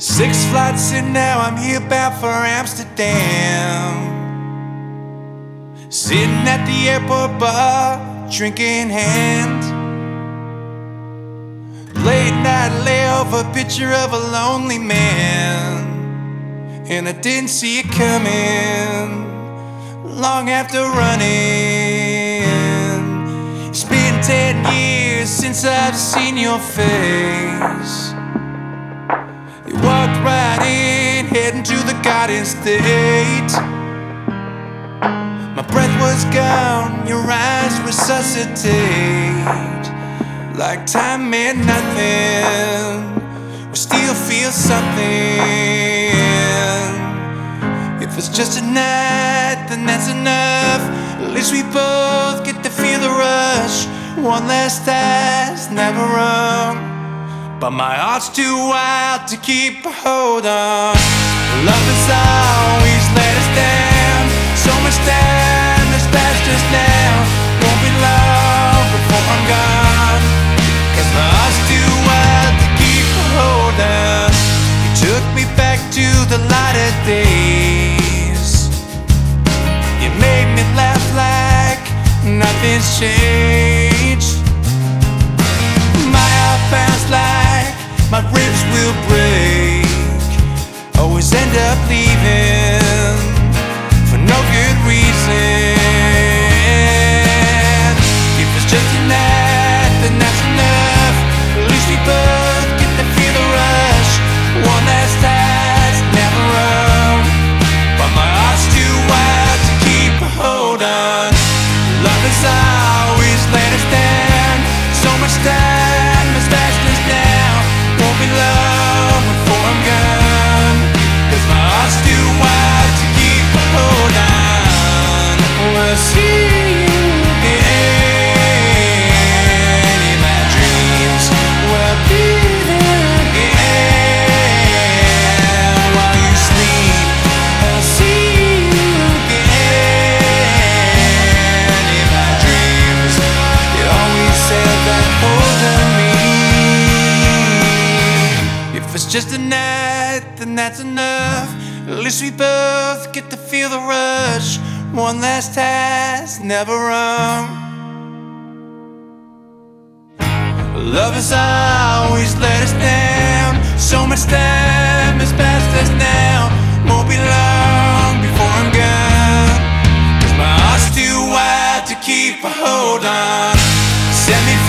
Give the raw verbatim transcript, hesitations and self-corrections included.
Six flights and now I'm here bound for Amsterdam. Sitting at the airport bar, drink in hand. Late night layover, picture of a lonely man. And I didn't see it coming long after running. It's been ten years since I've seen your face. You walked right in, heading to the Garden State. My breath was gone, your eyes resuscitate. Like time meant nothing, we still feel something. If it's just a night, then that's enough. At least we both get to feel the rush. One last tie's never wrong, but my heart's too wild to keep a hold on. Love has always let us down. So much time has passed us now. Won't be long before I'm gone, 'cause my heart's too wild to keep a hold on. You took me back to the light of days. You made me laugh like nothing's changed. My heart pounds like my ribs will break. Always end up leaving for no good reason. If it's just a night, then that's enough. At least we both get to feel the rush. One last tie's never wrong, but my heart's too wild to keep a hold on. Love has always let us down. So much time has passed us now. Won't be long before I'm gone, 'cause my heart's too wild to keep a hold on. We'll see you again in my dreams. We'll be there again while you sleep. I'll see you again in my dreams. You always said that hold on me. If it's just a night, then that's enough. At least we both get to feel the rush. One last tie's never wrong. Love has always let us down. So much time has passed us now. Won't be long before I'm gone, 'cause my heart's too wide to keep a hold on. Set me